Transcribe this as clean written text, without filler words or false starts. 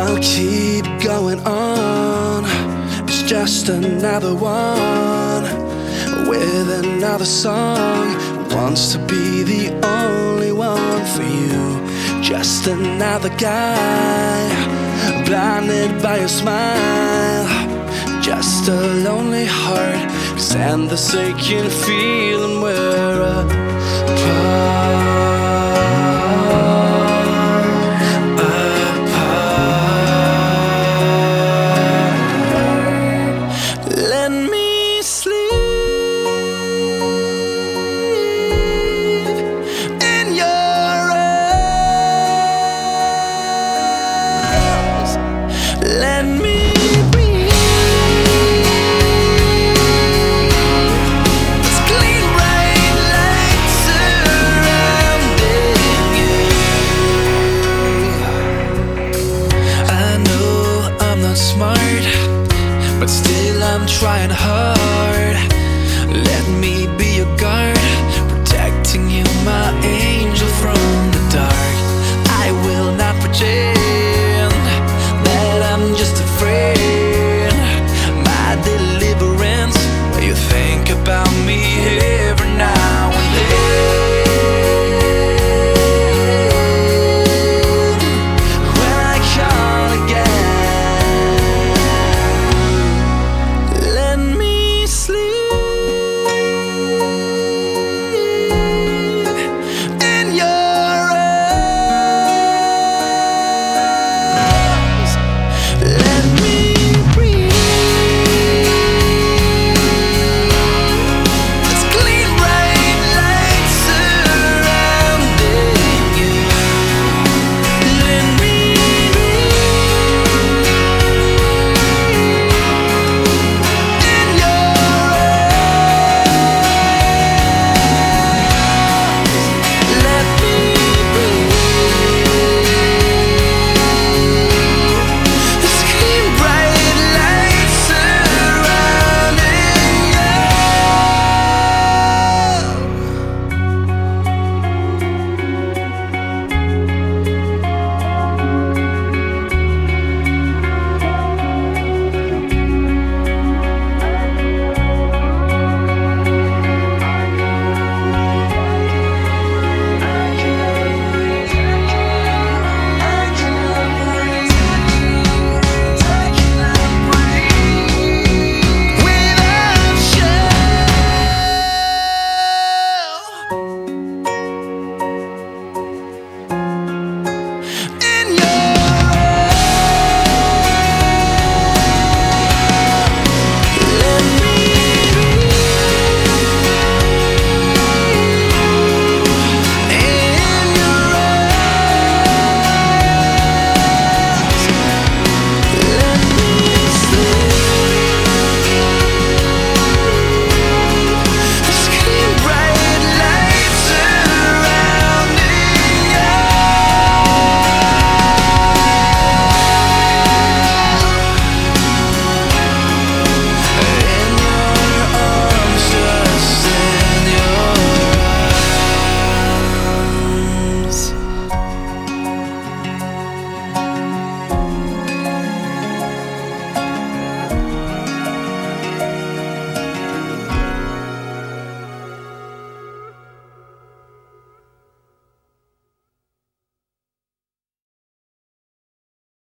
I'll keep going on. It's just another one with another song. Wants to be the only one for you. Just another guy blinded by your smile. Just a lonely heart, 'cause and the aching feeling we're apart. Let me sleep in your arms. Let me breathe. It's clean bright light surrounding you. I know I'm not smart, but still I'm trying hard. Let me